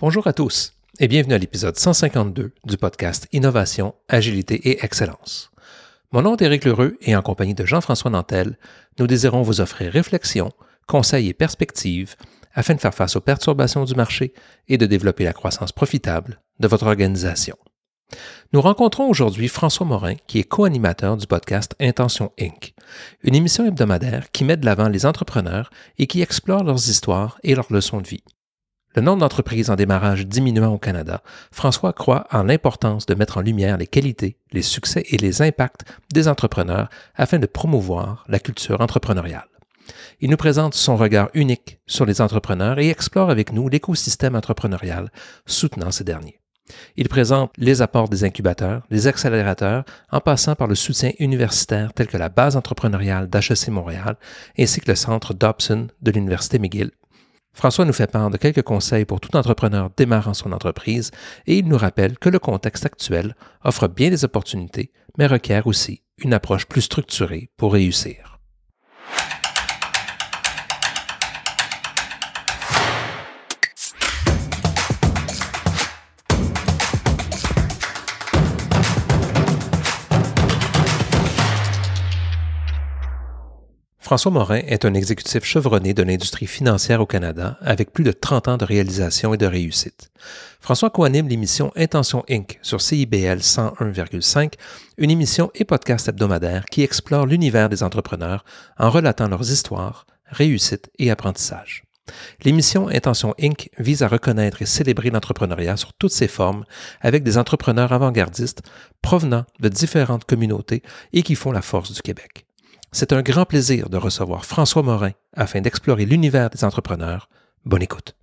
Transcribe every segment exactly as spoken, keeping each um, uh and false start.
Bonjour à tous et bienvenue à l'épisode cent cinquante-deux du podcast Innovation, Agilité et Excellence. Mon nom est Éric Lheureux et en compagnie de Jean-François Nantel, nous désirons vous offrir réflexions, conseils et perspectives afin de faire face aux perturbations du marché et de développer la croissance profitable de votre organisation. Nous rencontrons aujourd'hui François Morin, qui est co-animateur du podcast Intention Incorporée, une émission hebdomadaire qui met de l'avant les entrepreneurs et qui explore leurs histoires et leurs leçons de vie. Le nombre d'entreprises en démarrage diminuant au Canada, François croit en l'importance de mettre en lumière les qualités, les succès et les impacts des entrepreneurs afin de promouvoir la culture entrepreneuriale. Il nous présente son regard unique sur les entrepreneurs et explore avec nous l'écosystème entrepreneurial soutenant ces derniers. Il présente les apports des incubateurs, les accélérateurs, en passant par le soutien universitaire tel que la base entrepreneuriale d'H E C Montréal ainsi que le centre Dobson de l'Université McGill. François nous fait part de quelques conseils pour tout entrepreneur démarrant son entreprise et il nous rappelle que le contexte actuel offre bien des opportunités, mais requiert aussi une approche plus structurée pour réussir. François Morin est un exécutif chevronné de l'industrie financière au Canada avec plus de trente ans de réalisation et de réussite. François co-anime l'émission Intention Incorporée sur C I B L cent un virgule cinq, une émission et podcast hebdomadaire qui explore l'univers des entrepreneurs en relatant leurs histoires, réussites et apprentissages. L'émission Intention Incorporée vise à reconnaître et célébrer l'entrepreneuriat sur toutes ses formes avec des entrepreneurs avant-gardistes provenant de différentes communautés et qui font la force du Québec. C'est un grand plaisir de recevoir François Morin afin d'explorer l'univers des entrepreneurs. Bonne écoute.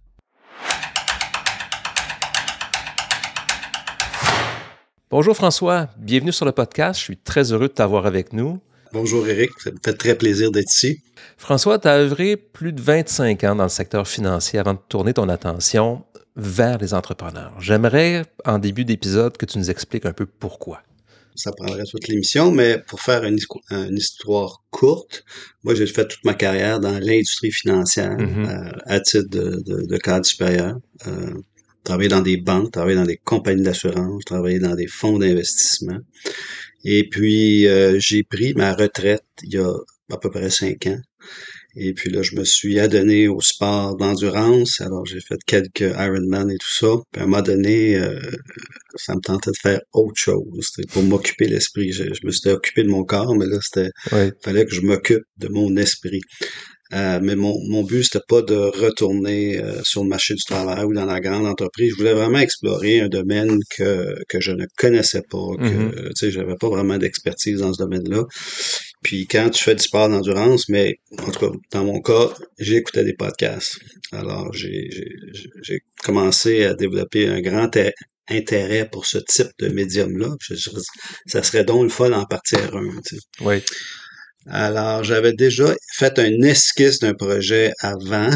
Bonjour François, bienvenue sur le podcast. Je suis très heureux de t'avoir avec nous. Bonjour Éric, ça me fait très plaisir d'être ici. François, tu as œuvré plus de vingt-cinq ans dans le secteur financier avant de tourner ton attention vers les entrepreneurs. J'aimerais, en début d'épisode, que tu nous expliques un peu pourquoi. Ça prendrait toute l'émission, mais pour faire une, une histoire courte, moi j'ai fait toute ma carrière dans l'industrie financière mm-hmm. euh, à titre de, de, de cadre supérieur. Euh, travaillé dans des banques, travaillé dans des compagnies d'assurance, travaillé dans des fonds d'investissement. Et puis euh, j'ai pris ma retraite il y a à peu près cinq ans. Et puis là, je me suis adonné au sport d'endurance. Alors, j'ai fait quelques Ironman et tout ça. Puis à un moment donné, euh, ça me tentait de faire autre chose. C'était pour m'occuper l'esprit. Je, je me suis occupé de mon corps, mais là, c'était ouais. fallait que je m'occupe de mon esprit. Euh, mais mon, mon but, c'était pas de retourner euh, sur le marché du travail ou dans la grande entreprise. Je voulais vraiment explorer un domaine que que je ne connaissais pas, que mm-hmm. tu sais, j'avais pas vraiment d'expertise dans ce domaine-là. Puis quand tu fais du sport d'endurance, mais en tout cas, dans mon cas, j'écoutais des podcasts. Alors, j'ai, j'ai, j'ai commencé à développer un grand a- intérêt pour ce type de médium-là. Je, je, ça serait donc le fun d'en partir un. Tu sais. Oui. Alors, j'avais déjà fait un esquisse d'un projet avant.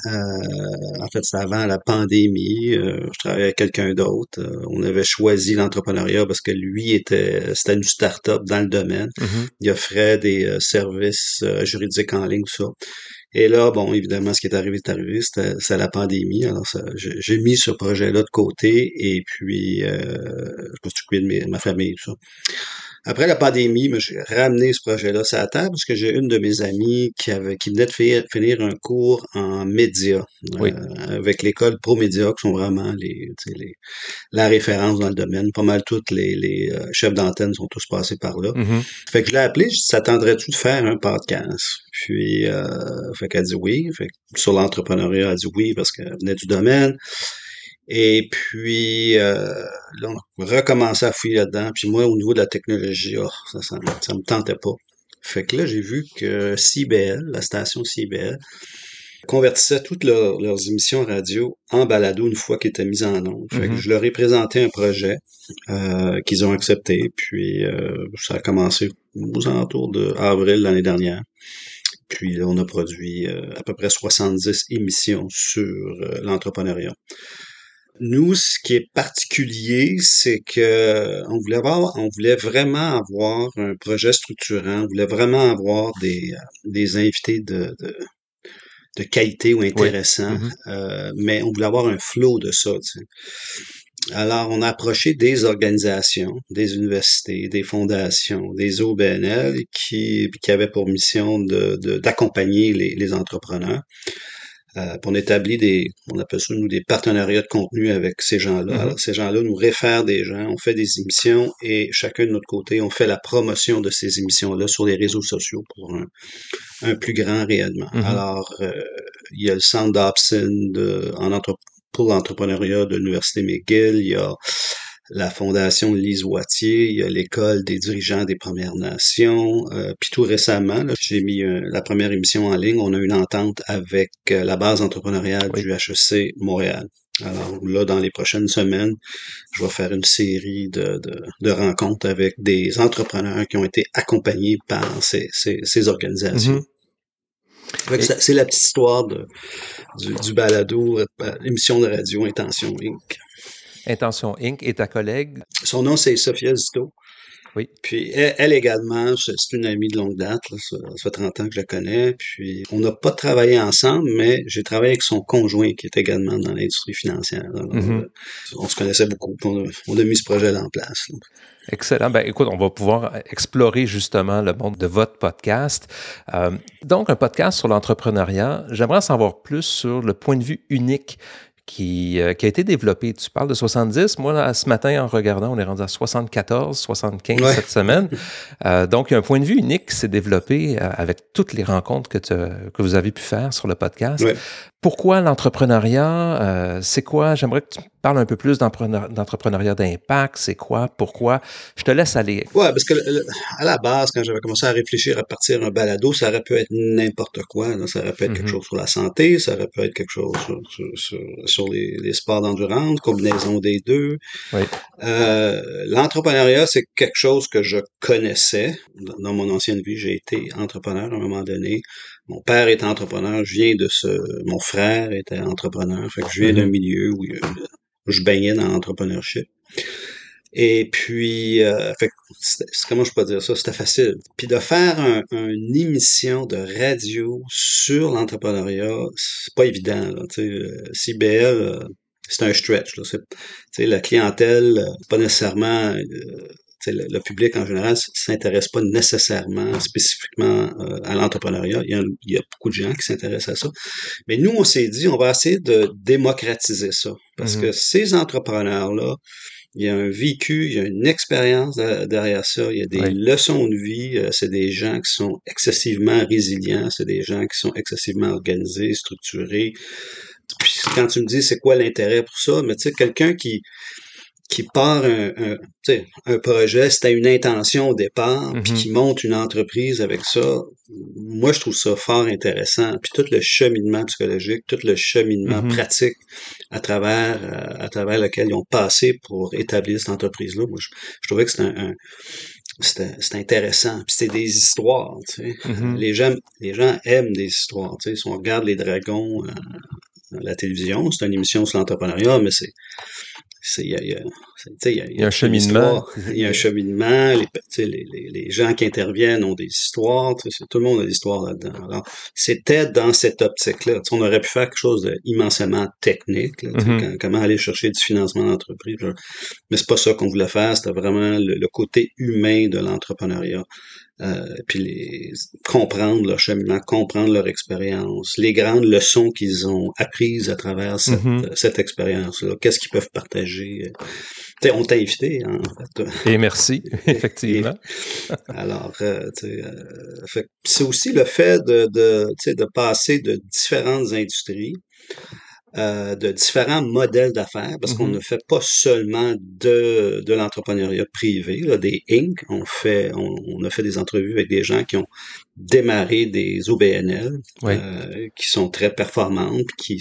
Euh, en fait, c'était avant la pandémie. Euh, je travaillais avec quelqu'un d'autre. Euh, on avait choisi l'entrepreneuriat parce que lui était, c'était une start-up dans le domaine. Mm-hmm. Il offrait des euh, services euh, juridiques en ligne, tout ça. Et là, bon, évidemment, ce qui est arrivé, c'est arrivé, c'était, c'était la pandémie. Alors, ça, j'ai, j'ai mis ce projet-là de côté et puis euh, je me suis occupé de, mes, de ma famille, tout ça. Après la pandémie, moi, j'ai ramené ce projet-là sur la table parce que j'ai une de mes amies qui avait qui venait de faire, finir un cours en médias oui. euh, avec l'école ProMédia, qui sont vraiment les, les la référence dans le domaine. Pas mal toutes les, les euh, chefs d'antenne sont tous passés par là. Mm-hmm. Fait que je l'ai appelé, je dit, s'attendrais-tu de faire un podcast? Puis, euh, fait qu'elle dit oui. Fait que sur l'entrepreneuriat, elle dit oui parce qu'elle venait du domaine. Et puis, euh, là, on a recommencé à fouiller là-dedans. Puis moi, au niveau de la technologie, oh, ça, ça, ça me tentait pas. Fait que là, j'ai vu que C I B L, la station C I B L, convertissait toutes leurs, leurs émissions radio en balado une fois qu'elles étaient mises en ondes. Fait mm-hmm. que je leur ai présenté un projet euh, qu'ils ont accepté. Puis, euh, ça a commencé aux alentours d'avril l'année dernière. Puis là, on a produit euh, à peu près soixante-dix émissions sur euh, l'entrepreneuriat. Nous, ce qui est particulier, c'est que on voulait avoir, on voulait vraiment avoir un projet structurant, on voulait vraiment avoir des, des invités de, de, de qualité ou Oui. intéressant, Mm-hmm. euh, mais on voulait avoir un flow de ça, tu sais. Alors, on a approché des organisations, des universités, des fondations, des O B N L qui, qui avaient pour mission de, de, d'accompagner les, les entrepreneurs. Euh, puis on établit des, on appelle ça, nous, des partenariats de contenu avec ces gens-là. Mm-hmm. Alors, ces gens-là nous réfèrent des gens, on fait des émissions et chacun de notre côté, on fait la promotion de ces émissions-là sur les réseaux sociaux pour un, un plus grand rayonnement. Mm-hmm. Alors, euh, il y a le centre Dobson de, en entre, pour l'entrepreneuriat de l'Université McGill, il y a la Fondation Lise Wattier, il y a l'École des dirigeants des Premières Nations. Euh, puis tout récemment, là, j'ai mis euh, la première émission en ligne. On a une entente avec euh, la base entrepreneuriale oui. du H E C Montréal. Alors là, dans les prochaines semaines, je vais faire une série de, de, de rencontres avec des entrepreneurs qui ont été accompagnés par ces, ces, ces organisations. Mm-hmm. Et... C'est la petite histoire de, du, du balado, l'émission de radio Intention Incorporée. Intention Incorporée et ta collègue? Son nom, c'est Sophia Zito. Oui. Puis elle, elle également, c'est une amie de longue date, là, ça, ça fait trente ans que je la connais. Puis on n'a pas travaillé ensemble, mais j'ai travaillé avec son conjoint qui est également dans l'industrie financière. Alors, mm-hmm. euh, on se connaissait beaucoup. On a, on a mis ce projet-là en place. Là. Excellent. Ben, écoute, on va pouvoir explorer justement le monde de votre podcast. Euh, donc, un podcast sur l'entrepreneuriat. J'aimerais en savoir plus sur le point de vue unique Qui, euh, qui a été développé. Tu parles de soixante-dix. Moi, là, ce matin, en regardant, on est rendu à soixante-quatorze, soixante-quinze ouais. cette semaine. Euh, donc, il y a un point de vue unique qui s'est développé euh, avec toutes les rencontres que, tu, que vous avez pu faire sur le podcast. Ouais. Pourquoi l'entrepreneuriat? Euh, c'est quoi? J'aimerais que tu parles un peu plus d'entrepreneuriat d'impact. C'est quoi? Pourquoi? Je te laisse aller. Oui, parce que à la base, quand j'avais commencé à réfléchir à partir un balado, ça aurait pu être n'importe quoi. Là. Ça aurait pu être mm-hmm. quelque chose sur la santé, ça aurait pu être quelque chose sur, sur, sur, sur les, les sports d'endurance, combinaison des deux. Oui. Euh, l'entrepreneuriat, c'est quelque chose que je connaissais. Dans mon ancienne vie, j'ai été entrepreneur à un moment donné. Mon père était entrepreneur, je viens de ce... Mon frère était entrepreneur, fait que je viens mm-hmm. d'un milieu où je baignais dans l'entrepreneurship. Et puis, euh, fait que comment je peux dire ça? C'était facile. Puis de faire un, un, une émission de radio sur l'entrepreneuriat, c'est pas évident. Là, C B L, c'est un stretch. Là. C'est, la clientèle, pas nécessairement... Euh, Le, le public en général s'intéresse pas nécessairement spécifiquement euh, à l'entrepreneuriat. Il y, a, il y a beaucoup de gens qui s'intéressent à ça. Mais nous, on s'est dit, on va essayer de démocratiser ça. Parce mm-hmm. que ces entrepreneurs-là, il y a un vécu, il y a une expérience derrière ça, il y a des oui. leçons de vie, c'est des gens qui sont excessivement résilients, c'est des gens qui sont excessivement organisés, structurés. Puis quand tu me dis c'est quoi l'intérêt pour ça, mais tu sais, quelqu'un qui qui part un, un, un projet, c'était une intention au départ, mm-hmm. puis qui monte une entreprise avec ça, moi, je trouve ça fort intéressant. Puis tout le cheminement psychologique, tout le cheminement mm-hmm. pratique à travers à travers lequel ils ont passé pour établir cette entreprise-là, moi, je, je trouvais que c'était un, un c'était, c'était intéressant. Puis c'était des histoires, tu sais. Mm-hmm. Les gens, les gens aiment des histoires, tu sais. Si on regarde Les Dragons euh, à la télévision, c'est une émission sur l'entrepreneuriat, mais c'est Il y, a, il, y a, il, y a, il y a un cheminement. Il y a un cheminement. Les, les, les, les gens qui interviennent ont des histoires. Tout le monde a des histoires là-dedans. Alors, c'était dans cette optique-là. On aurait pu faire quelque chose d'immensément technique. Là, mm-hmm. Comment aller chercher du financement d'entreprise. Là. Mais c'est pas ça qu'on voulait faire. C'était vraiment le, le côté humain de l'entrepreneuriat. Euh, puis les, comprendre leur cheminement, comprendre leur expérience, les grandes leçons qu'ils ont apprises à travers cette, mm-hmm. cette expérience-là, qu'est-ce qu'ils peuvent partager. T'sais, on t'a invité, hein, en fait. Et merci, effectivement. Et, alors, euh, euh, fait, c'est aussi le fait de, de, de passer de différentes industries, Euh, de différents modèles d'affaires, parce mm-hmm. qu'on ne fait pas seulement de, de l'entrepreneuriat privé, là, des Inc. On fait, on, on a fait des entrevues avec des gens qui ont démarré des O B N L, oui. euh, qui sont très performantes, qui,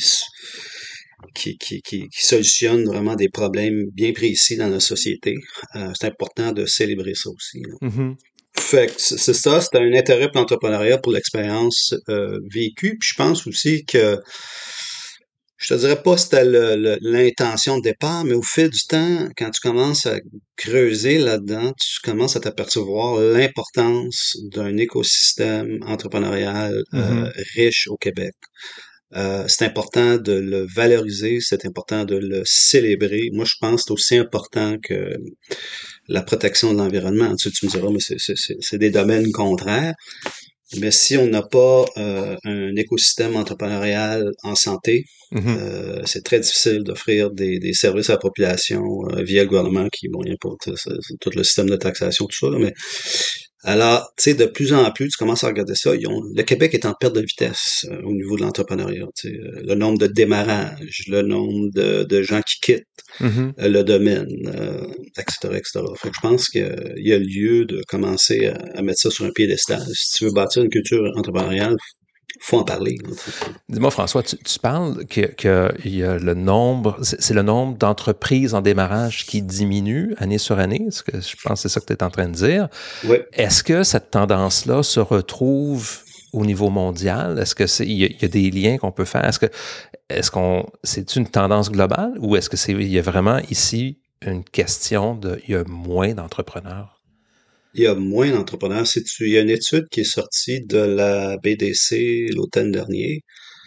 qui, qui, qui, qui solutionnent vraiment des problèmes bien précis dans la société. Euh, c'est important de célébrer ça aussi. Mm-hmm. Fait que c'est ça, c'est un intérêt pour l'entrepreneuriat, pour l'expérience euh, vécue. Puis je pense aussi que Je te dirais pas c'était le- le- l'intention de départ, mais au fil du temps, quand tu commences à creuser là-dedans, tu commences à t'apercevoir l'importance d'un écosystème entrepreneurial euh, Mhm. riche au Québec. Euh, c'est important de le valoriser, c'est important de le célébrer. Moi, je pense que c'est aussi important que la protection de l'environnement. Tu sais, tu me diras, mais c'est, c'est, c'est c'est des domaines contraires. Mais si on n'a pas euh, un écosystème entrepreneurial en santé, Mhm. euh, c'est très difficile d'offrir des, des services à la population euh, via le gouvernement qui, bon, il n'y a pas tout, tout le système de taxation, tout ça, là, mais alors, tu sais, de plus en plus, tu commences à regarder ça. Ils ont, le Québec est en perte de vitesse euh, au niveau de l'entrepreneuriat. Tu sais, euh, le nombre de démarrages, le nombre de, de gens qui quittent Mhm. euh, le domaine, euh, et cetera, et cetera. Fait que je pense qu'il y a lieu de commencer à, à mettre ça sur un piédestal. Si tu veux bâtir une culture entrepreneuriale, faut en parler. Là, tu sais. Dis-moi, François, tu, tu parles que, que il y a le nombre, c'est c'est le nombre d'entreprises en démarrage qui diminue année sur année. Ce que je pense que c'est ça que tu es en train de dire. Oui, Est-ce que cette tendance-là se retrouve au niveau mondial? Est-ce que c'est, il y a, il y a des liens qu'on peut faire? Est-ce que, est-ce qu'on, c'est une tendance globale ou est-ce que c'est, il y a vraiment ici une question de, il y a moins d'entrepreneurs? il y a moins d'entrepreneurs. Si tu, il y a une étude qui est sortie de la B D C l'automne dernier.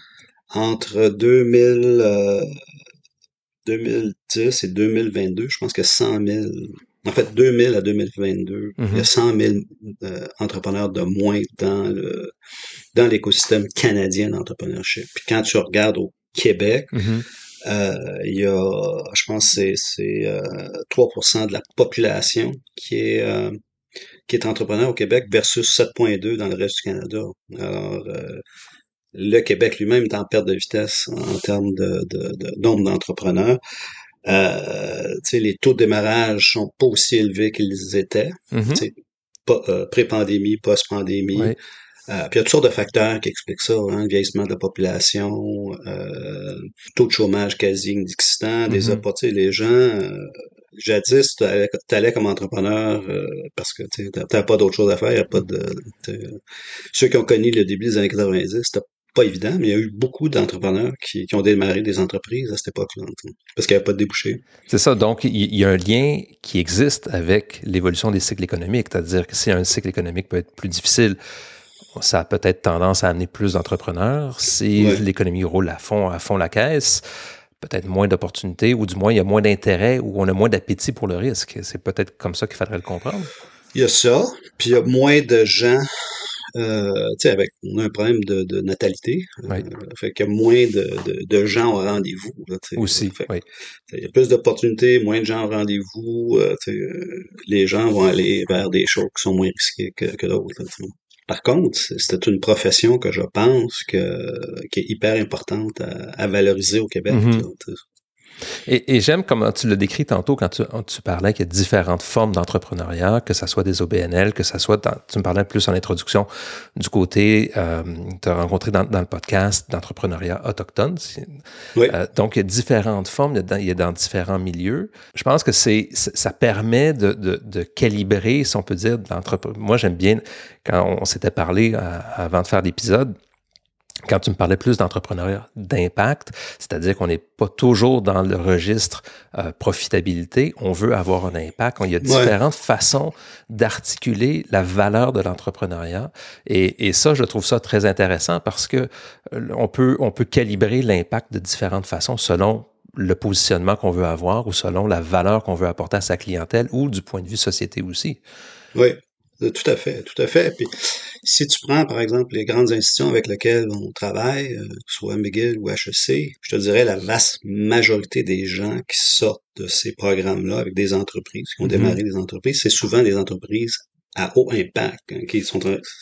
Entre deux mille, euh, deux mille dix et deux mille vingt-deux, je pense qu'il y a cent mille, en fait deux mille à deux mille vingt-deux, il y a Mhm. cent mille euh, entrepreneurs de moins dans le dans l'écosystème canadien d'entrepreneurship. Puis quand tu regardes au Québec, Mhm. euh, il y a, je pense que c'est c'est euh, trois pour cent de la population qui est euh, qui est entrepreneur au Québec versus sept virgule deux dans le reste du Canada. Alors euh, le Québec lui-même est en perte de vitesse en termes de, de, de nombre d'entrepreneurs. Euh, tu sais, les taux de démarrage sont pas aussi élevés qu'ils étaient. Mhm. Tu sais, pas, euh, pré-pandémie, post-pandémie. Oui. Euh, puis il y a toutes sortes de facteurs qui expliquent ça, hein, le vieillissement de la population, euh, taux de chômage quasi inexistant, des Mhm. opportunités. Les gens, euh, jadis, tu allais comme entrepreneur euh, parce que tu n'avais pas d'autre chose à faire, y a pas de. Ceux qui ont connu le début des années quatre-vingt-dix, c'était pas évident, mais il y a eu beaucoup d'entrepreneurs qui, qui ont démarré des entreprises à cette époque-là, parce qu'il n'y avait pas de débouchés. C'est ça. Donc, il y, y a un lien qui existe avec l'évolution des cycles économiques. C'est-à-dire que si un cycle économique peut être plus difficile, ça a peut-être tendance à amener plus d'entrepreneurs. Si Ouais. l'économie roule à fond, à fond la caisse, peut-être moins d'opportunités, ou du moins il y a moins d'intérêt, ou on a moins d'appétit pour le risque. C'est peut-être comme ça qu'il faudrait le comprendre. Il y a ça, puis il y a moins de gens, euh, tu sais, avec, on a un problème de, de natalité, Oui, euh, fait qu'il y a moins de, de, de gens au rendez-vous, là, tu sais, aussi, fait, oui. il y a plus d'opportunités, moins de gens au rendez-vous, euh, tu sais, euh, les gens vont aller vers des choses qui sont moins risquées que, que d'autres, là, tu sais. Par contre, c'est c'est une profession que je pense que, qui est hyper importante à, à valoriser au Québec, là, Mhm. tu sais. Et, et j'aime comment tu l'as décrit tantôt quand tu, tu parlais qu'il y a différentes formes d'entrepreneuriat, que ce soit des O B N L, que ce soit, dans, tu me parlais plus en introduction du côté, euh, tu as rencontré dans, dans le podcast d'entrepreneuriat autochtone. Oui, Euh, donc, il y a différentes formes, il y a dans, il y a dans différents milieux. Je pense que c'est, ça permet de, de, de calibrer, si on peut dire, d'entrepreneur. Moi, j'aime bien, quand on s'était parlé euh, avant de faire l'épisode, quand tu me parlais plus d'entrepreneuriat d'impact, c'est-à-dire qu'on n'est pas toujours dans le registre euh, profitabilité, on veut avoir un impact. Il y a ouais. différentes façons d'articuler la valeur de l'entrepreneuriat et, et ça, je trouve ça très intéressant parce que euh, on peut, on peut calibrer l'impact de différentes façons selon le positionnement qu'on veut avoir ou selon la valeur qu'on veut apporter à sa clientèle ou du point de vue société aussi. Oui, euh, tout à fait, tout à fait. Puis, si tu prends, par exemple, les grandes institutions avec lesquelles on travaille, euh, que ce soit McGill ou H E C, je te dirais la vaste majorité des gens qui sortent de ces programmes-là avec des entreprises, qui ont Mm-hmm. démarré des entreprises, c'est souvent des entreprises à haut impact, hein, qui sont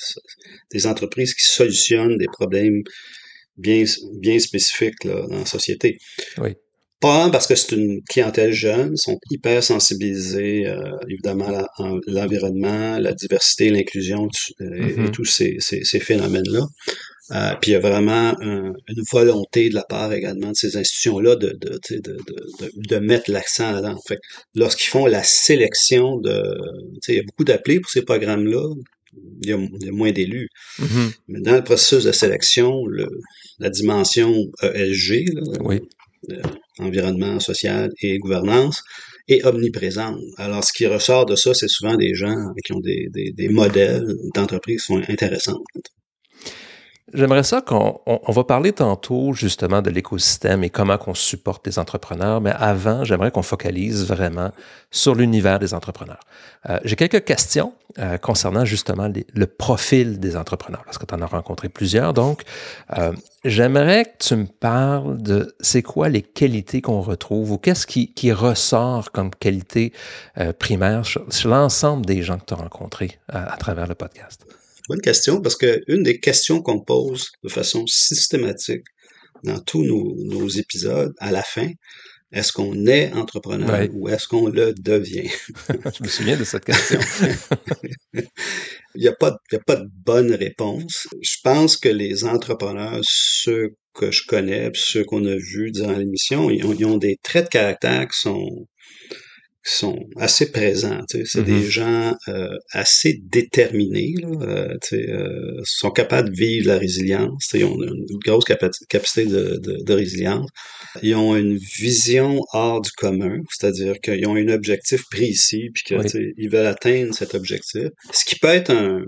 des entreprises qui solutionnent des problèmes bien, bien spécifiques là, dans la société. Oui. Pas parce que c'est une clientèle jeune, sont hyper sensibilisés, euh, évidemment, à la- en- l'environnement, la diversité, l'inclusion tu- et, et Mm-hmm. tous ces, ces, ces phénomènes-là. Euh, puis il y a vraiment un- une volonté de la part également de ces institutions-là de, de, tu sais, de, de, de, de mettre l'accent là-dedans. Fait que lorsqu'ils font la sélection de... tu sais, il y a beaucoup d'appelés pour ces programmes-là. il y a, il y a moins d'élus. Mm-hmm. Mais dans le processus de sélection, le, la dimension E S G, là, Oui. euh, environnement social et gouvernance, est omniprésente. Alors, ce qui ressort de ça, c'est souvent des gens qui ont des, des, des modèles d'entreprise qui sont intéressants. J'aimerais ça qu'on on, on va parler tantôt justement de l'écosystème et comment qu'on supporte les entrepreneurs, mais avant, j'aimerais qu'on focalise vraiment sur l'univers des entrepreneurs. Euh, j'ai quelques questions euh, concernant justement les, le profil des entrepreneurs, parce que tu en as rencontré plusieurs. Donc, euh, j'aimerais que tu me parles de c'est quoi les qualités qu'on retrouve ou qu'est-ce qui, qui ressort comme qualité euh, primaire sur, sur l'ensemble des gens que tu as rencontrés à, à travers le podcast. Bonne question, parce que une des questions qu'on pose de façon systématique dans tous nos, nos épisodes, à la fin, est-ce qu'on est entrepreneur Ouais. ou est-ce qu'on le devient? Je me souviens de cette question. Il n'y a pas, il y a pas de bonne réponse. Je pense que les entrepreneurs, ceux que je connais, ceux qu'on a vus durant l'émission, ils ont, ils ont des traits de caractère qui sont qui sont assez présents. Tu sais. C'est mm-hmm. des gens euh, assez déterminés, là, euh, tu sais, euh, sont capables de vivre la résilience. Tu sais, ils ont une grosse capa- capacité de, de, de résilience. Ils ont une vision hors du commun, c'est-à-dire qu'ils ont un objectif précis, puis qu'ils oui. veulent atteindre cet objectif. Ce qui peut être un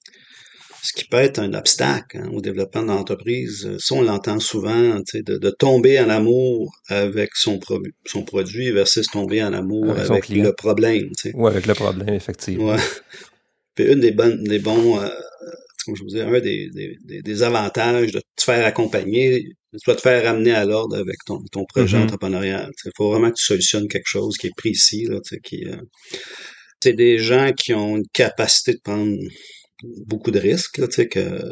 Ce qui peut être un obstacle hein, au développement de l'entreprise. Ça, on l'entend souvent, de, de tomber en amour avec son, pro- son produit versus tomber en amour avec, avec le problème. Oui, avec le problème, effectivement. Ouais. Puis une des bonnes, des bons, euh, comme je vous dis, un des, des, des avantages de te faire accompagner, c'est de te faire ramener à l'ordre avec ton, ton projet mm-hmm. entrepreneurial. Il faut vraiment que tu solutionnes quelque chose qui est précis, là, qui, euh, c'est des gens qui ont une capacité de prendre beaucoup de risques, là, tu sais, que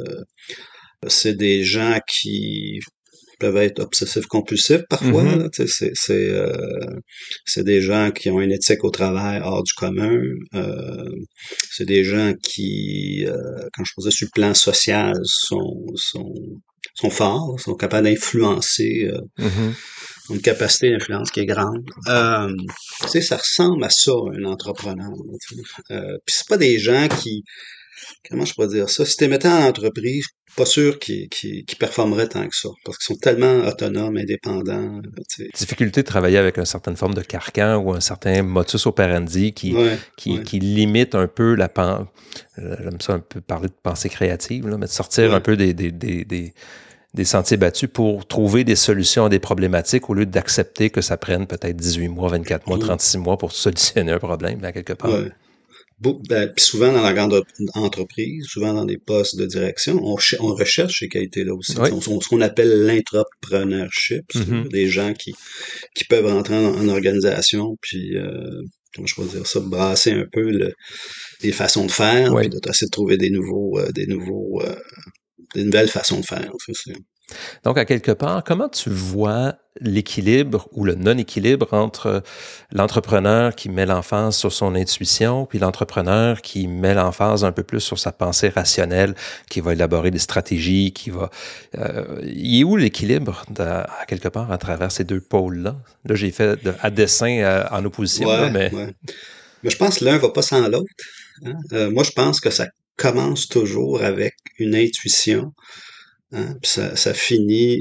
c'est des gens qui peuvent être obsessifs compulsifs parfois, mm-hmm. là, tu sais, c'est, c'est, euh, c'est des gens qui ont une éthique au travail hors du commun, euh, c'est des gens qui, euh, quand je faisais sur le plan social, sont, sont, sont forts, sont capables d'influencer, euh, mm-hmm. ont une capacité d'influence qui est grande. Euh, tu sais, ça ressemble à ça, un entrepreneur. Tu sais. Euh, puis c'est pas des gens qui Comment je pourrais dire ça? Si tu les mettais en entreprise, je suis pas sûr qu'ils, qu'ils, qu'ils performeraient tant que ça, parce qu'ils sont tellement autonomes, indépendants. T'sais. Difficulté de travailler avec une certaine forme de carcan ou un certain modus operandi qui, ouais, qui, ouais. qui limite un peu la pensée. J'aime ça un peu parler de pensée créative, là, mais de sortir ouais. un peu des, des, des, des, des sentiers battus pour trouver des solutions à des problématiques au lieu d'accepter que ça prenne peut-être dix-huit mois, vingt-quatre mois, ouais. trente-six mois pour solutionner un problème, à quelque part. Ouais. Ben, puis souvent dans la grande entreprise, souvent dans des postes de direction, on, ch- on recherche ces qualités-là aussi. Oui. On, on, ce qu'on appelle l'intrapreneurship, mm-hmm. des gens qui, qui peuvent rentrer en, en organisation, puis, euh, comment je peux dire ça, brasser un peu le, les façons de faire, oui. puis d'essayer de trouver des nouveaux, euh, des nouveaux, euh, des nouvelles façons de faire. En fait, c'est... Donc, à quelque part, comment tu vois l'équilibre ou le non-équilibre entre l'entrepreneur qui met l'emphase sur son intuition puis l'entrepreneur qui met l'emphase un peu plus sur sa pensée rationnelle, qui va élaborer des stratégies, qui va... Euh, il est où l'équilibre de, à quelque part à travers ces deux pôles-là? Là, j'ai fait de, à dessein euh, en opposition, ouais, là, mais... Ouais. Mais je pense que l'un ne va pas sans l'autre. Hein? Euh, moi, je pense que ça commence toujours avec une intuition. Hein? Puis ça, ça finit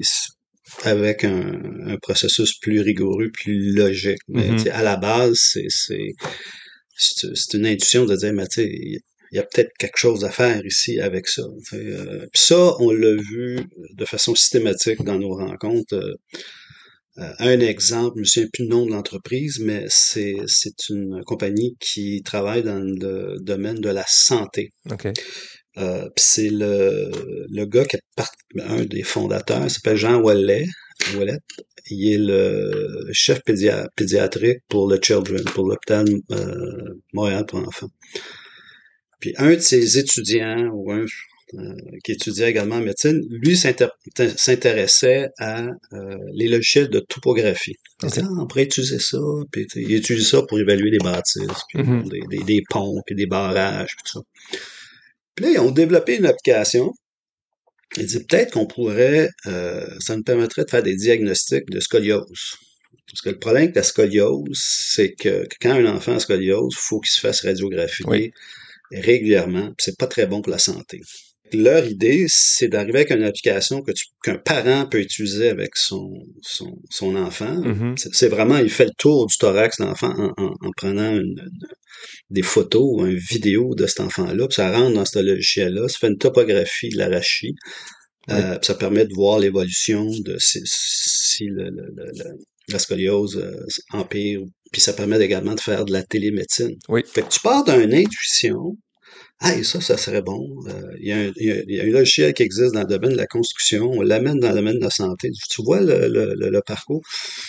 avec un, un processus plus rigoureux, plus logique. Mais mm-hmm. à la base, c'est, c'est, c'est, c'est une intuition de dire, mais tu sais, il y a peut-être quelque chose à faire ici avec ça. Euh, puis ça, on l'a vu de façon systématique dans nos rencontres. Euh, euh, un exemple, je ne me souviens plus le nom de l'entreprise, mais c'est, c'est une compagnie qui travaille dans le domaine de la santé. Okay. Euh, puis c'est le, le gars qui est part, un des fondateurs, il s'appelle Jean Ouellet. Ouellet. Il est le chef pédia- pédiatrique pour le Children, pour l'hôpital euh, Montréal pour enfants. Puis un de ses étudiants, ou un euh, qui étudiait également en médecine, lui s'inter- s'intéressait à euh, les logiciels de topographie. Il disait, okay. ah, on pourrait utiliser ça, puis il utilise ça pour évaluer des bâtisses, puis mm-hmm. des, des, des ponts, puis des barrages, puis tout ça. Puis là, ils ont développé une application. Ils disent peut-être qu'on pourrait, euh, ça nous permettrait de faire des diagnostics de scoliose. Parce que le problème avec la scoliose, c'est que quand un enfant a scoliose, il faut qu'il se fasse radiographier oui. régulièrement, puis c'est pas très bon pour la santé. Leur idée, c'est d'arriver avec une application que tu, qu'un parent peut utiliser avec son, son, son enfant. Mm-hmm. C'est, c'est vraiment, il fait le tour du thorax de l'enfant en, en, en prenant une, une, des photos ou une vidéo de cet enfant-là, puis ça rentre dans ce logiciel-là, ça fait une topographie de l'arachie, oui. euh, puis ça permet de voir l'évolution de si, si le, le, le, le, la scoliose euh, empire, puis ça permet également de faire de la télémédecine. Oui. Fait que tu pars d'une intuition. Ah, et ça, ça serait bon. Euh, il, y a un, il, y a, il y a un logiciel qui existe dans le domaine de la construction. On l'amène dans le domaine de la santé. Tu vois le, le, le, le parcours?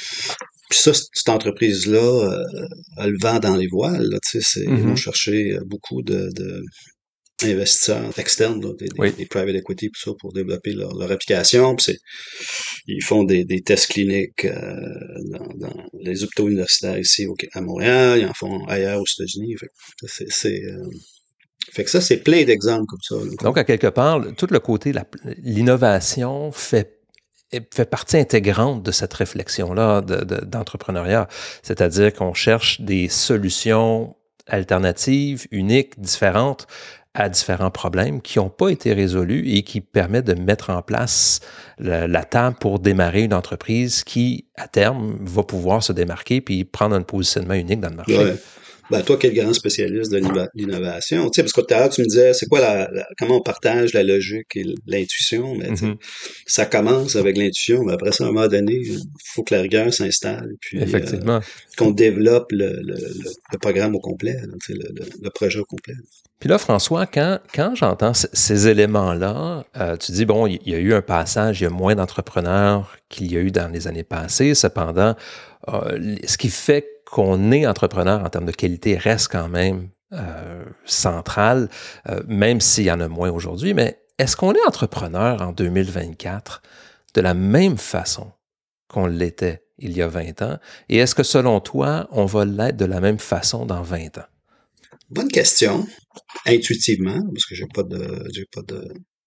Puis ça, cette entreprise-là, euh, elle vend dans les voiles. Là, tu sais, c'est, mm-hmm. Ils vont chercher beaucoup de, de investisseurs externes, là, des, oui. des, des private equity, tout ça, pour développer leur, leur application. Puis c'est, ils font des, des tests cliniques euh, dans, dans les hôpitaux universitaires ici au, à Montréal. Ils en font ailleurs aux États-Unis. Fait, c'est... c'est euh, Fait que ça, c'est plein d'exemples comme ça. Là. Donc, à quelque part, tout le côté, la, l'innovation fait, fait partie intégrante de cette réflexion-là de, de, d'entrepreneuriat. C'est-à-dire qu'on cherche des solutions alternatives, uniques, différentes à différents problèmes qui n'ont pas été résolus et qui permettent de mettre en place la, la table pour démarrer une entreprise qui, à terme, va pouvoir se démarquer puis prendre un positionnement unique dans le marché. Ouais. Ben, toi qui es le grand spécialiste de l'innovation, tu sais, parce que tout à l'heure, tu me disais, c'est quoi la, la comment on partage la logique et l'intuition, mais mm-hmm. ça commence avec l'intuition, mais après ça, à un moment donné, il faut que la rigueur s'installe, puis effectivement. Euh, qu'on développe le, le, le, le programme au complet, là, tu sais, le, le, le projet au complet. Puis là, François, quand, quand j'entends c- ces éléments-là, euh, tu dis, bon, il y, y a eu un passage, il y a moins d'entrepreneurs qu'il y a eu dans les années passées, cependant, euh, ce qui fait qu'on est entrepreneur en termes de qualité reste quand même euh, central, euh, même s'il y en a moins aujourd'hui. Mais est-ce qu'on est entrepreneur en deux mille vingt-quatre de la même façon qu'on l'était il y a vingt ans? Et est-ce que selon toi, on va l'être de la même façon dans vingt ans? Bonne question. Intuitivement, parce que j'ai pas de j'ai pas de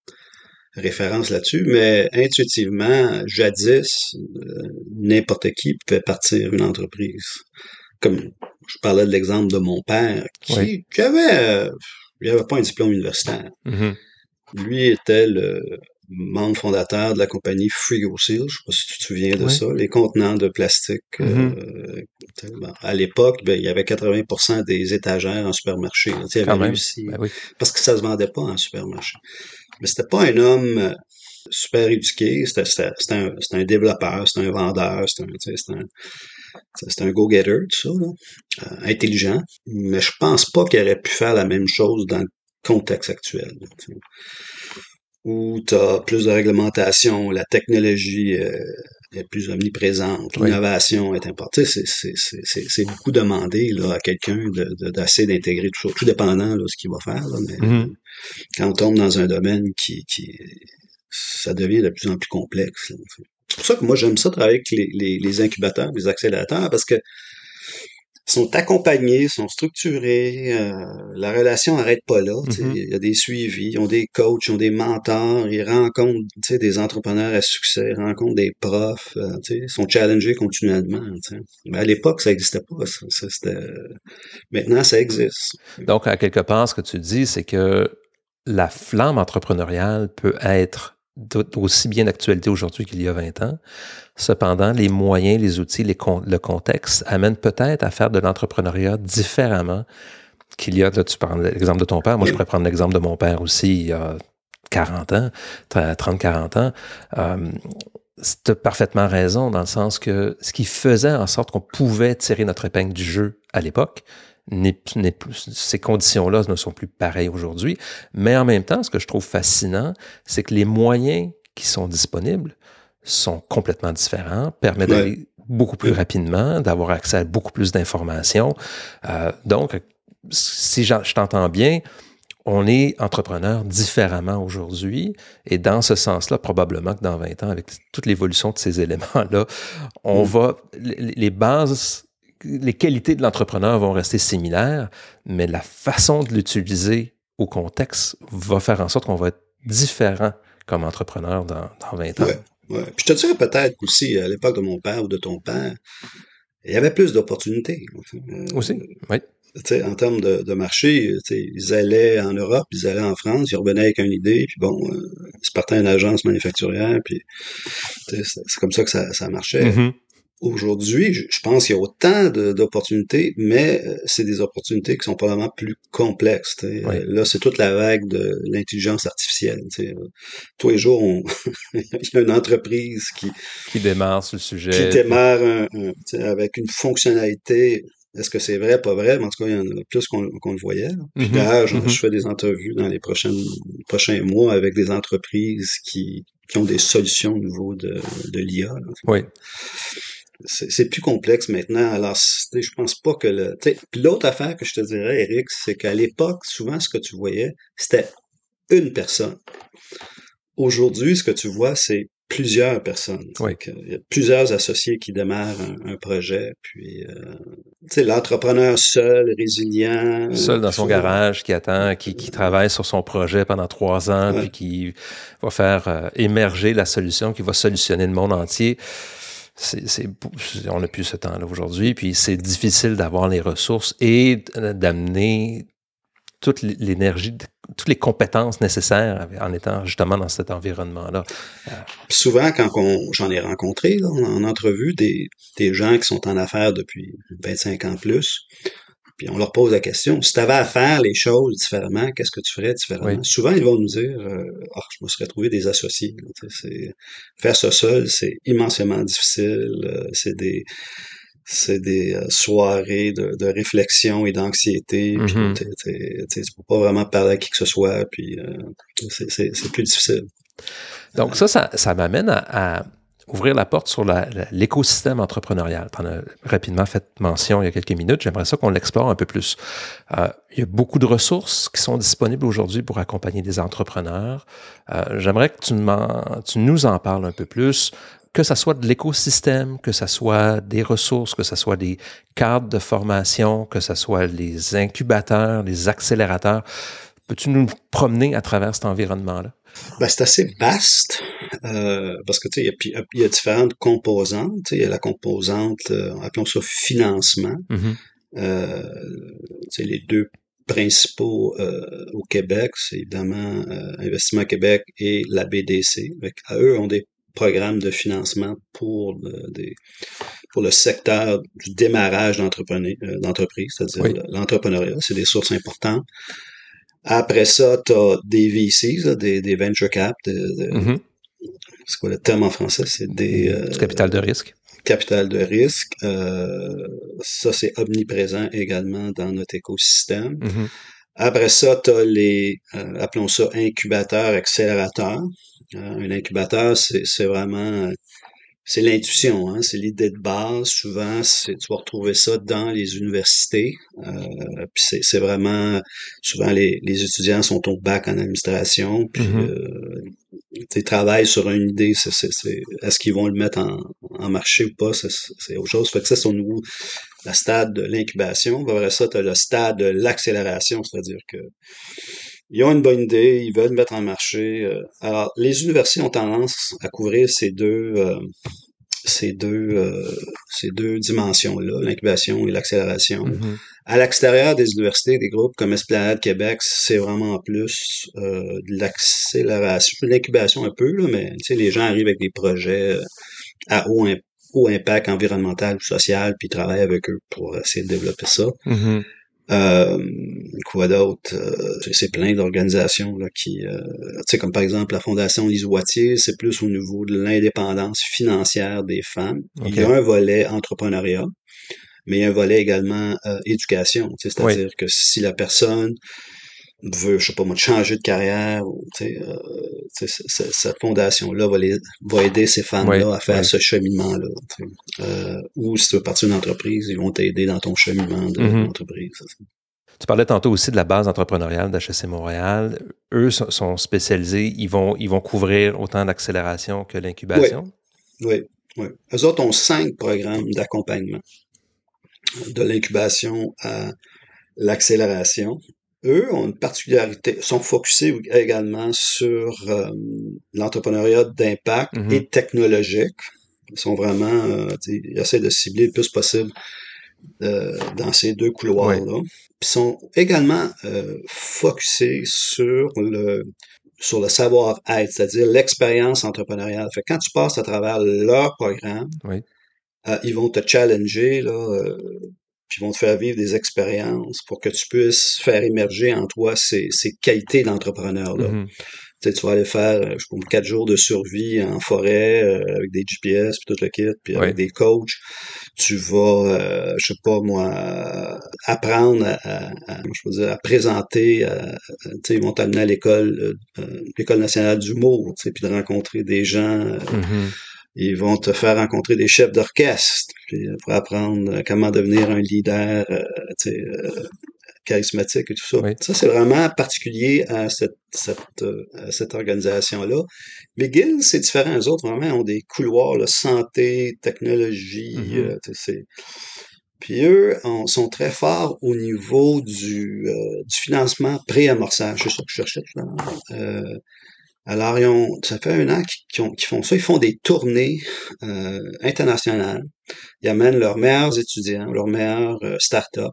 référence là-dessus, mais intuitivement, jadis, euh, n'importe qui pouvait partir une entreprise. Comme je parlais de l'exemple de mon père, qui, oui. qui avait, euh, il avait pas un diplôme universitaire. Mm-hmm. Lui était le membre fondateur de la compagnie Frigo-Seal, je sais pas si tu te souviens de oui. ça, les contenants de plastique. Mm-hmm. Euh, ben, à l'époque, ben, il y avait quatre-vingts pour cent des étagères en supermarché. Là, il avait réussi, ben oui. parce que ça se vendait pas en supermarché. Mais c'était pas un homme super éduqué, c'était, c'était, c'était, un, c'était un développeur, c'était un vendeur, c'était un, c'était un, c'était un go-getter, tout ça, là, euh, intelligent, mais je pense pas qu'il aurait pu faire la même chose dans le contexte actuel. Là, où tu as plus de réglementation, la technologie euh, est plus omniprésente, oui. L'innovation est importante. C'est, c'est, c'est, c'est, c'est beaucoup demandé là, à quelqu'un de, de, d'essayer d'intégrer tout ça, tout dépendant de ce qu'il va faire. Là, mais mm-hmm. quand on tombe dans un domaine qui, qui ça devient de plus en plus complexe. Là, c'est pour ça que moi, j'aime ça travailler avec les, les, les incubateurs, les accélérateurs, parce que sont accompagnés, sont structurés, euh, la relation n'arrête pas là. Mm-hmm. Il y a des suivis, ils ont des coachs, ils ont des mentors, ils rencontrent des entrepreneurs à succès, ils rencontrent des profs, euh, ils sont challengés continuellement. T'sais. Mais à l'époque, ça n'existait pas. Ça, ça, c'était... Maintenant, ça existe. Donc, à quelque part, ce que tu dis, c'est que la flamme entrepreneuriale peut être aussi bien d'actualité aujourd'hui qu'il y a vingt ans. Cependant, les moyens, les outils, les con- le contexte amènent peut-être à faire de l'entrepreneuriat différemment qu'il y a, là, tu parles de l'exemple de ton père, moi oui. Je pourrais prendre l'exemple de mon père aussi il y a quarante ans, trente quarante ans. Euh, tu as parfaitement raison dans le sens que ce qui faisait en sorte qu'on pouvait tirer notre épingle du jeu à l'époque, N'est, n'est plus, ces conditions-là ne sont plus pareilles aujourd'hui. Mais en même temps, ce que je trouve fascinant, c'est que les moyens qui sont disponibles sont complètement différents, permettent ouais. d'aller beaucoup plus rapidement, d'avoir accès à beaucoup plus d'informations. Euh, donc, si je t'entends bien, on est entrepreneur différemment aujourd'hui et dans ce sens-là, probablement que dans vingt ans, avec toute l'évolution de ces éléments-là, on mm. va... Les, les bases... Les qualités de l'entrepreneur vont rester similaires, mais la façon de l'utiliser au contexte va faire en sorte qu'on va être différent comme entrepreneur dans, dans vingt ans. Ouais, ouais. Puis je te dirais peut-être aussi, à l'époque de mon père ou de ton père, il y avait plus d'opportunités. Euh, Aussi, oui. En termes de, de marché, ils allaient en Europe, ils allaient en France, ils revenaient avec une idée, puis bon, euh, ils partaient à une agence manufacturière, puis c'est, c'est comme ça que ça, ça marchait. Mm-hmm. Aujourd'hui, je pense qu'il y a autant de, d'opportunités, mais c'est des opportunités qui sont probablement plus complexes. Oui. Là, c'est toute la vague de l'intelligence artificielle. T'sais. Tous les jours, on... il y a une entreprise qui... Qui démarre sur le sujet. Qui démarre un, un, avec une fonctionnalité... Est-ce que c'est vrai, pas vrai? Mais en tout cas, il y en a plus qu'on, qu'on le voyait. Là. Puis mm-hmm. D'ailleurs, je, mm-hmm. je fais des entrevues dans les prochaines, prochains mois avec des entreprises qui, qui ont des solutions au niveau de, de l'I A. Là. Oui. C'est, c'est plus complexe maintenant. Alors, je pense pas que le... Puis l'autre affaire que je te dirais, Eric, c'est qu'à l'époque, souvent, ce que tu voyais, c'était une personne. Aujourd'hui, ce que tu vois, c'est plusieurs personnes. Oui. Il y a plusieurs associés qui démarrent un, un projet, puis euh, tu sais, l'entrepreneur seul, résilient. Seul dans son ça. garage, qui attend, qui, qui travaille sur son projet pendant trois ans, ouais. puis qui va faire euh, émerger la solution, qui va solutionner le monde entier. C'est, c'est, on n'a plus ce temps-là aujourd'hui, puis c'est difficile d'avoir les ressources et d'amener toute l'énergie, toutes les compétences nécessaires en étant justement dans cet environnement-là. Souvent, quand on, j'en ai rencontré là, en entrevue des, des gens qui sont en affaires depuis vingt-cinq ans plus, puis on leur pose la question, si tu avais à faire les choses différemment, qu'est-ce que tu ferais différemment? Oui. Souvent, ils vont nous dire, euh, oh, je me serais trouvé des associés. Là, c'est, faire ça seul, c'est immensément difficile. Euh, c'est des c'est des euh, soirées de, de réflexion et d'anxiété. Mm-hmm. Puis t'es, t'es, t'es, tu peux pas vraiment parler à qui que ce soit. Puis euh, c'est, c'est, c'est plus difficile. Donc ça, ça, ça m'amène à, à ouvrir la porte sur la, la, l'écosystème entrepreneurial. Tu en as rapidement fait mention il y a quelques minutes. J'aimerais ça qu'on l'explore un peu plus. Euh, il y a beaucoup de ressources qui sont disponibles aujourd'hui pour accompagner des entrepreneurs. Euh, j'aimerais que tu, tu nous en parles un peu plus. Que ça soit de l'écosystème, que ça soit des ressources, que ça soit des cadres de formation, que ça soit les incubateurs, les accélérateurs. Peux-tu nous promener à travers cet environnement-là? Ben, c'est assez vaste, euh, parce que tu sais, il y a, il y a différentes composantes. Il y a la composante, euh, appelons ça financement. Mm-hmm. Euh, tu sais, les deux principaux euh, au Québec, c'est évidemment euh, Investissement Québec et la B D C. Avec, à eux, ont des programme de financement pour le, des, pour le secteur du démarrage d'entrepreneur, d'entreprise, c'est-à-dire oui. l'entrepreneuriat, c'est des sources importantes. Après ça, tu as des V Cs, là, des, des venture cap, de, de, mm-hmm. c'est quoi le terme en français? C'est des... Euh, capital de risque. Capital de risque. Euh, ça, c'est omniprésent également dans notre écosystème. Mm-hmm. Après ça, tu as les, euh, appelons ça incubateurs, accélérateurs. Un incubateur, c'est, c'est vraiment, c'est l'intuition, hein, c'est l'idée de base. Souvent, c'est, tu vas retrouver ça dans les universités. Euh, puis c'est, c'est vraiment, souvent les, les étudiants sont au bac en administration, puis mm-hmm. euh, ils travaillent sur une idée. C'est, c'est, c'est, est-ce qu'ils vont le mettre en, en marché ou pas? C'est, c'est autre chose. Fait que ça, c'est au niveau le stade de l'incubation. Après ça, tu as le stade de l'accélération, c'est-à-dire que ils ont une bonne idée, ils veulent le mettre en marché. Alors, les universités ont tendance à couvrir ces deux, euh, ces deux, euh, ces deux dimensions-là, l'incubation et l'accélération. Mm-hmm. À l'extérieur des universités, des groupes comme Esplanade Québec, c'est vraiment plus euh, de l'accélération, l'incubation un peu, là, mais tu sais, les gens arrivent avec des projets à haut, haut impact environnemental ou social, puis ils travaillent avec eux pour essayer de développer ça. Mm-hmm. Euh, quoi d'autre? Euh, c'est plein d'organisations là, qui, euh, tu sais, comme par exemple la Fondation Lise Wattier, c'est plus au niveau de l'indépendance financière des femmes. Okay. Il y a un volet entrepreneuriat, mais il y a un volet également euh, éducation. Tu sais, c'est-à-dire oui. que si la personne veut, je sais pas moi, changer de carrière, ou, tu sais, euh, tu sais, cette fondation-là va, les, va aider ces femmes-là oui. à faire oui. ce cheminement-là. Tu sais. Euh, ou si tu veux partir d'une entreprise, ils vont t'aider dans ton cheminement de mm-hmm. l'entreprise. Tu parlais tantôt aussi de la base entrepreneuriale d'H E C Montréal. Eux sont spécialisés, ils vont, ils vont couvrir autant l'accélération que l'incubation? Oui, oui, oui. Eux autres ont cinq programmes d'accompagnement, de l'incubation à l'accélération. Eux ont une particularité, sont focusés également sur euh, l'entrepreneuriat d'impact mm-hmm. et technologique. Ils sont vraiment, euh, ils essaient de cibler le plus possible euh, dans ces deux couloirs-là. Oui. Puis sont également euh, focusés sur le sur le savoir-être, c'est-à-dire l'expérience entrepreneuriale. Fait que quand tu passes à travers leur programme, Oui. euh, ils vont te challenger, là, euh, puis ils vont te faire vivre des expériences pour que tu puisses faire émerger en toi ces, ces qualités d'entrepreneur-là. Mm-hmm. Tu sais, tu vas aller faire, je sais pas, quatre jours de survie en forêt euh, avec des G P S puis tout le kit, puis Oui. avec des coachs. Tu vas, euh, je sais pas moi, apprendre à, à, à je veux dire, à présenter. À, à, tu sais, ils vont t'amener à l'école, euh, l'école nationale d'humour, tu sais, puis de rencontrer des gens. Euh, Mm-hmm. Ils vont te faire rencontrer des chefs d'orchestre puis pour apprendre comment devenir un leader, euh, tu sais. Euh, charismatique et tout ça. Oui. Ça, c'est vraiment particulier à cette, cette, à cette organisation-là. McGill, c'est différent. Eux autres, vraiment, ont des couloirs, là, santé, technologie. Mm-hmm. Euh, c'est... Puis eux on, sont très forts au niveau du, euh, du financement pré-amorçage. C'est ça que je cherchais tout à l'heure. Euh, alors, ils ont, ça fait un an qu'ils, ont, qu'ils font ça. Ils font des tournées euh, internationales. Ils amènent leurs meilleurs étudiants, leurs meilleurs euh, start-up.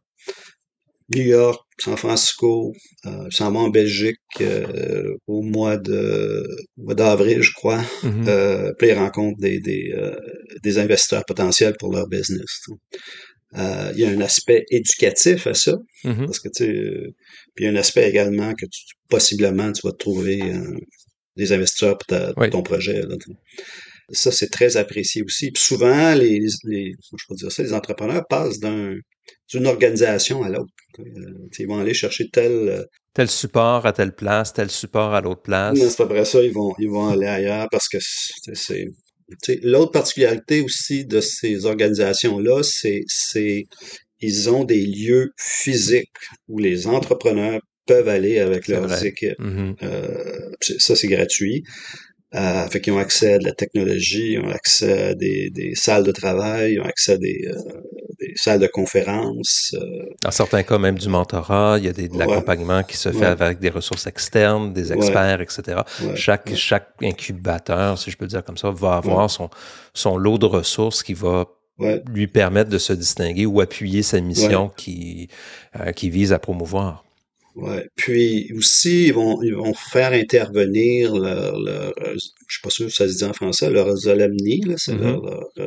New York, San Francisco, euh, ils s'en vont en Belgique euh, au mois de au mois d'avril, je crois. Mm-hmm. Euh, puis ils rencontrent des des, euh, des investisseurs potentiels pour leur business. Euh, il y a un aspect éducatif à ça, mm-hmm. parce que tu sais, euh, puis il y a un aspect également que tu, possiblement tu vas trouver euh, des investisseurs pour, ta, pour oui. ton projet. Là, ça, c'est très apprécié aussi. Puis souvent, les, les je peux dire ça, les entrepreneurs passent d'un d'une organisation à l'autre. Euh, ils vont aller chercher tel... Euh, tel support à telle place, tel support à l'autre place. Mais c'est après ça, ils vont, ils vont aller ailleurs parce que c'est... c'est l'autre particularité aussi de ces organisations-là, c'est, c'est ils ont des lieux physiques où les entrepreneurs peuvent aller avec c'est leurs vrai. équipes. Mm-hmm. Euh, ça, c'est gratuit. Euh, fait qu'ils ont accès à de la technologie, ils ont accès à des, des salles de travail, ils ont accès à des, euh, des salles de conférences. Euh, Dans certains cas, même du mentorat, il y a des, de l'accompagnement ouais. qui se fait ouais. avec des ressources externes, des experts, ouais. et cetera. Ouais. Chaque, ouais. chaque incubateur, si je peux dire comme ça, va avoir ouais. son, son lot de ressources qui va ouais. lui permettre de se distinguer ou appuyer sa mission ouais. qui, euh, qui vise à promouvoir. Ouais. Puis aussi, ils vont, ils vont faire intervenir leur, leur, je suis pas sûr que ça se dit en français, leurs alumni, là, c'est mm-hmm. leur, leur euh,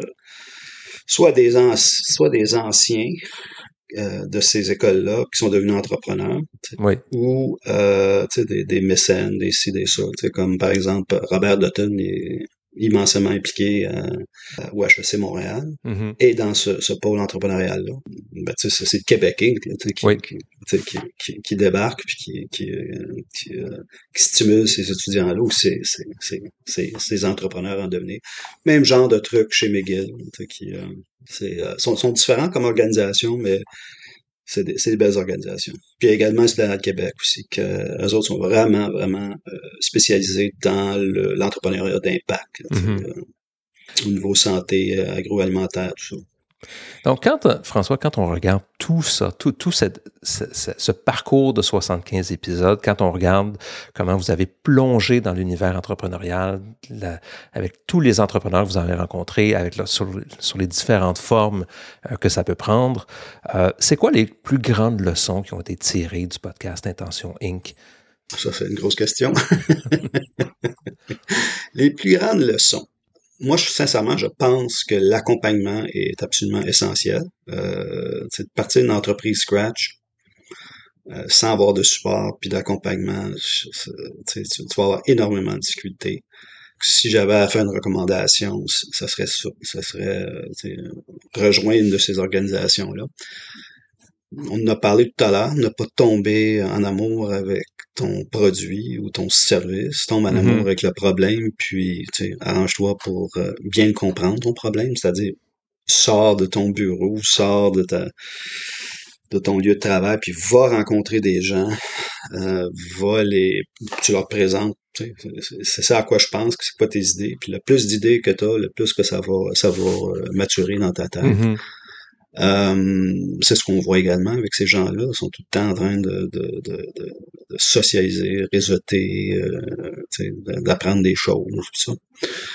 soit des an, soit des anciens euh, de ces écoles-là qui sont devenus entrepreneurs, oui. ou euh, des, des mécènes, des ci, des ça, comme par exemple Robert Dutton est immensément impliqué euh, au H E C Montréal mm-hmm. et dans ce, ce pôle entrepreneurial-là. Ben, c'est, c'est le Québec Inc qui, oui. qui, qui, qui, qui débarque puis qui, qui, qui, euh, qui stimule ces étudiants-là ou ces, ces, ces, ces, ces entrepreneurs en devenir. Même genre de truc chez McGill, qui euh, c'est, euh, sont, sont différents comme organisation, mais c'est des, c'est des belles organisations. Puis également Esplanade de Québec aussi, que eux autres sont vraiment, vraiment euh, spécialisés dans le, l'entrepreneuriat d'impact, là, mm-hmm. euh, au niveau santé, euh, agroalimentaire, tout ça. Donc, quand, François, quand on regarde tout ça, tout, tout cette, ce, ce parcours de soixante-quinze épisodes, quand on regarde comment vous avez plongé dans l'univers entrepreneurial, la, avec tous les entrepreneurs que vous avez rencontrés, avec la, sur, sur les différentes formes euh, que ça peut prendre, euh, c'est quoi les plus grandes leçons qui ont été tirées du podcast Intention Incorporée? Ça, c'est une grosse question. Les plus grandes leçons. Moi, je, sincèrement, je pense que l'accompagnement est absolument essentiel. Euh, c'est de partir d'une entreprise scratch, euh, sans avoir de support puis d'accompagnement, tu, tu vas avoir énormément de difficultés. Si j'avais à faire une recommandation, ça serait ça, ça serait rejoindre une de ces organisations-là. On en a parlé tout à l'heure, ne pas tomber en amour avec ton produit ou ton service, tombe en mm-hmm. amour avec le problème, puis arrange-toi pour euh, bien comprendre ton problème, c'est-à-dire sors de ton bureau, sors de ta de ton lieu de travail, puis va rencontrer des gens, euh, va les, tu leur présentes, c'est, c'est ça à quoi je pense, que c'est quoi tes idées, puis le plus d'idées que tu as, le plus que ça va ça va euh, maturer dans ta tête. Mm-hmm. Euh, c'est ce qu'on voit également avec ces gens-là. Ils sont tout le temps en train de, de, de, de, de socialiser, réseauter, euh, d'apprendre des choses, tout ça.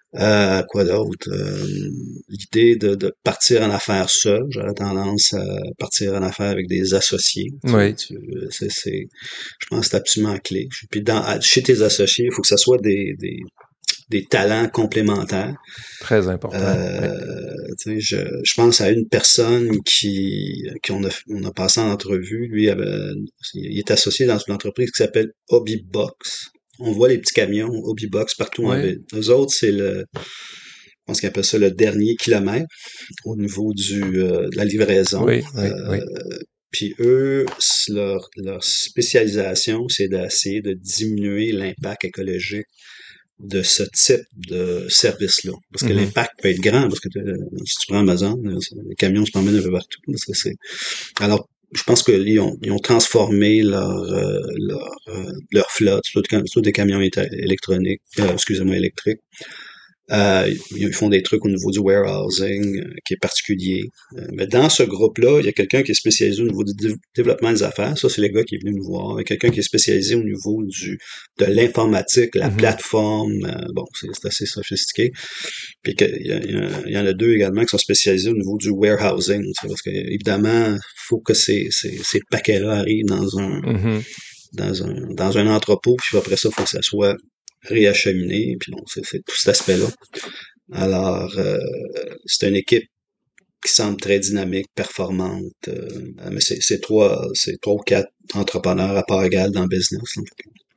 Euh, quoi d'autre? Euh, l'idée de, de partir en affaires seul. J'aurais tendance à partir en affaires avec des associés. Tu, Oui, tu, c'est, c'est, je pense que c'est absolument clé. Puis dans, chez tes associés, il faut que ce soit des, des, des talents complémentaires. très important. Oui. Euh, tu sais, je, je pense à une personne qui, qui on a, on a passé en entrevue. Lui, avait, il est associé dans une entreprise qui s'appelle Hobbybox. On voit les petits camions Hobbybox partout en Oui, ville. Eux autres, c'est le, je pense qu'ils appellent ça le dernier kilomètre au niveau du, euh, de la livraison. oui, oui, Euh, oui. puis eux, leur, leur spécialisation, c'est d'essayer de diminuer l'impact écologique de ce type de service-là. Parce que Mm-hmm. l'impact peut être grand, parce que si tu prends Amazon, les camions se promènent un peu partout. Parce que c'est... Alors, je pense qu'ils ont, ils ont transformé leur, euh, leur, euh, leur flotte, surtout des camions électroniques, euh, excusez-moi, électriques. Euh, ils font des trucs au niveau du warehousing euh, qui est particulier. Euh, mais dans ce groupe-là, il y a quelqu'un qui est spécialisé au niveau du dé- développement des affaires. Ça, c'est le gars qui est venu nous voir. Il y a quelqu'un qui est spécialisé au niveau du de l'informatique, la Mm-hmm. plateforme. Euh, bon, c'est, c'est assez sophistiqué. Puis que, il, y a, il y en a deux également qui sont spécialisés au niveau du warehousing. Parce que, évidemment, il faut que ces, ces, ces paquets-là arrivent dans un Mm-hmm. dans un dans un entrepôt. Puis après ça, il faut que ça soit réacheminé. Puis bon, c'est, c'est tout cet aspect-là. Alors, euh, c'est une équipe qui semble très dynamique, performante. Euh, mais c'est, c'est trois, c'est trois ou quatre entrepreneurs à part égale dans le business. Là.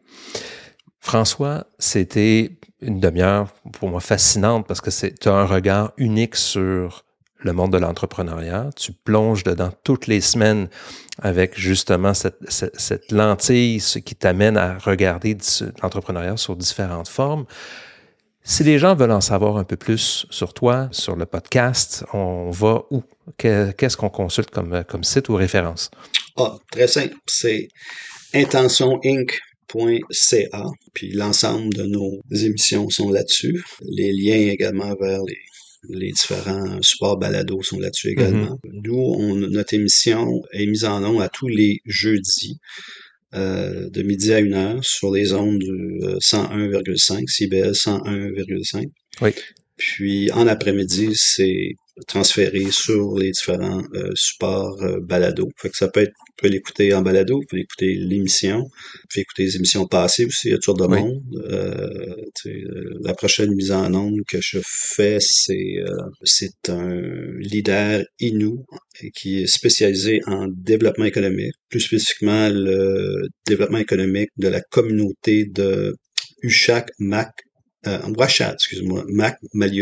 François, c'était une demi-heure pour moi fascinante parce que tu as un regard unique sur le monde de l'entrepreneuriat. Tu plonges dedans toutes les semaines avec justement cette, cette, cette lentille ce qui t'amène à regarder l'entrepreneuriat sur différentes formes. Si les gens veulent en savoir un peu plus sur toi, sur le podcast, on va où? Qu'est-ce qu'on consulte comme, comme site ou référence? Ah, très simple. C'est intention inc point c a. Puis l'ensemble de nos émissions sont là-dessus. Les liens également vers les les différents supports balado sont là-dessus également. Mm-hmm. Nous, on, notre émission est mise en ondes à tous les jeudis euh, de midi à une heure sur les ondes du euh, cent un virgule cinq, C B S cent un virgule cinq. Oui. Puis en après-midi, c'est transféré sur les différents euh, supports euh, balado. Fait que ça peut être, vous pouvez l'écouter en balado, vous pouvez écouter l'émission, vous pouvez écouter les émissions passées aussi, il y a toutes sortes de oui. monde. Euh, la prochaine mise en onde que je fais, c'est euh, c'est un leader Innu qui est spécialisé en développement économique, plus spécifiquement le développement économique de la communauté de Ushak-Mak Euh, Washat, excuse-moi, Mac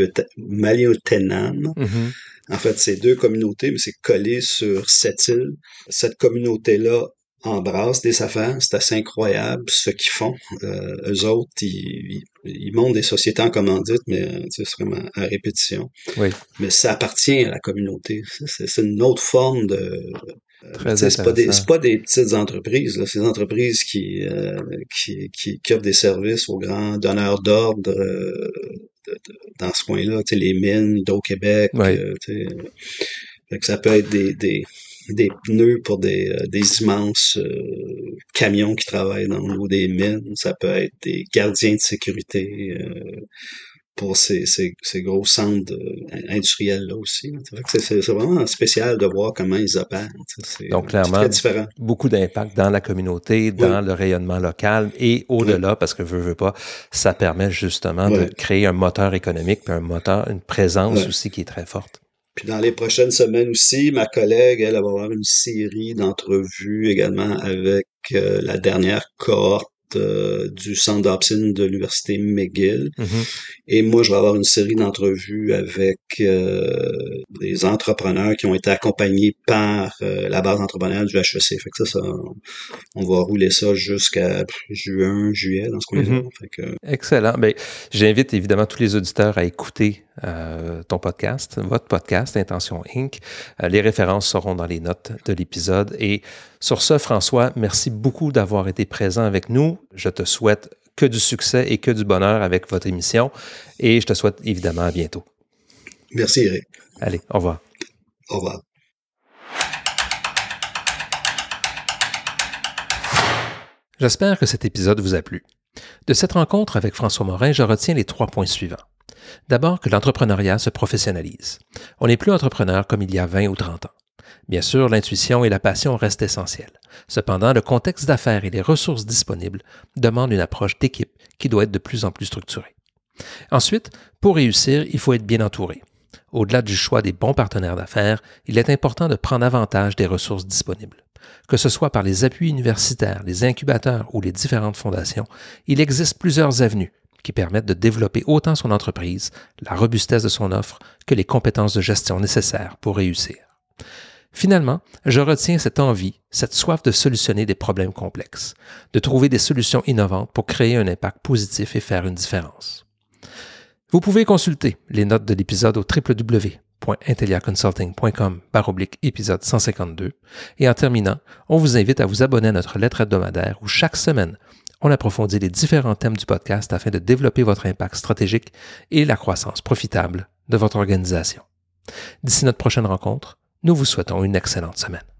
Maliotenam. Mm-hmm. En fait, c'est deux communautés, mais c'est collé sur cette île. Cette communauté-là embrasse des affaires, c'est assez incroyable ce qu'ils font. Euh, eux autres, ils, ils, ils montent des sociétés en commandite, mais c'est vraiment à répétition. Oui. Mais ça appartient à la communauté. C'est, c'est une autre forme de... Très c'est pas des c'est pas des petites entreprises là, c'est des entreprises qui, euh, qui qui qui offrent des services aux grands donneurs d'ordre euh, de, de, dans ce coin-là, tu sais les mines d'Hydro-Québec, oui. euh, tu sais, fait que ça peut être des des des pneus pour des euh, des immenses euh, camions qui travaillent dans le niveau des mines, ça peut être des gardiens de sécurité euh, pour ces, ces, ces gros centres industriels-là aussi. C'est, c'est, c'est vraiment spécial de voir comment ils opèrent. C'est, Donc, clairement, c'est très différent. Beaucoup d'impact dans la communauté, dans oui. le rayonnement local et au-delà, oui. parce que veut, veut pas, ça permet justement oui. de créer un moteur économique puis un moteur, une présence oui. aussi qui est très forte. Puis dans les prochaines semaines aussi, ma collègue, elle, elle va avoir une série d'entrevues également avec euh, la dernière cohorte Euh, du centre d'Hobson de l'université McGill. Mm-hmm. Et moi, je vais avoir une série d'entrevues avec euh, des entrepreneurs qui ont été accompagnés par euh, la base entrepreneuriale du H E C. Fait que ça, ça on va rouler ça jusqu'à juin, juillet, dans ce coin-là. Mm-hmm. Fait que... Excellent. Bien, j'invite évidemment tous les auditeurs à écouter euh, ton podcast, votre podcast, Intention Inc. Euh, les références seront dans les notes de l'épisode. Et sur ce, François, merci beaucoup d'avoir été présent avec nous. Je te souhaite que du succès et que du bonheur avec votre émission. Et je te souhaite évidemment à bientôt. Merci, Eric. Allez, au revoir. Au revoir. J'espère que cet épisode vous a plu. De cette rencontre avec François Morin, je retiens les trois points suivants. D'abord que l'entrepreneuriat se professionnalise. On n'est plus entrepreneur comme il y a vingt ou trente ans. Bien sûr, l'intuition et la passion restent essentielles. Cependant, le contexte d'affaires et les ressources disponibles demandent une approche d'équipe qui doit être de plus en plus structurée. Ensuite, pour réussir, il faut être bien entouré. Au-delà du choix des bons partenaires d'affaires, il est important de prendre avantage des ressources disponibles. Que ce soit par les appuis universitaires, les incubateurs ou les différentes fondations, il existe plusieurs avenues qui permettent de développer autant son entreprise, la robustesse de son offre, que les compétences de gestion nécessaires pour réussir. Finalement, je retiens cette envie, cette soif de solutionner des problèmes complexes, de trouver des solutions innovantes pour créer un impact positif et faire une différence. Vous pouvez consulter les notes de l'épisode au w w w point intellia consulting point com barre oblique épisode cent cinquante-deux et en terminant, on vous invite à vous abonner à notre lettre hebdomadaire où chaque semaine, on approfondit les différents thèmes du podcast afin de développer votre impact stratégique et la croissance profitable de votre organisation. D'ici notre prochaine rencontre, nous vous souhaitons une excellente semaine.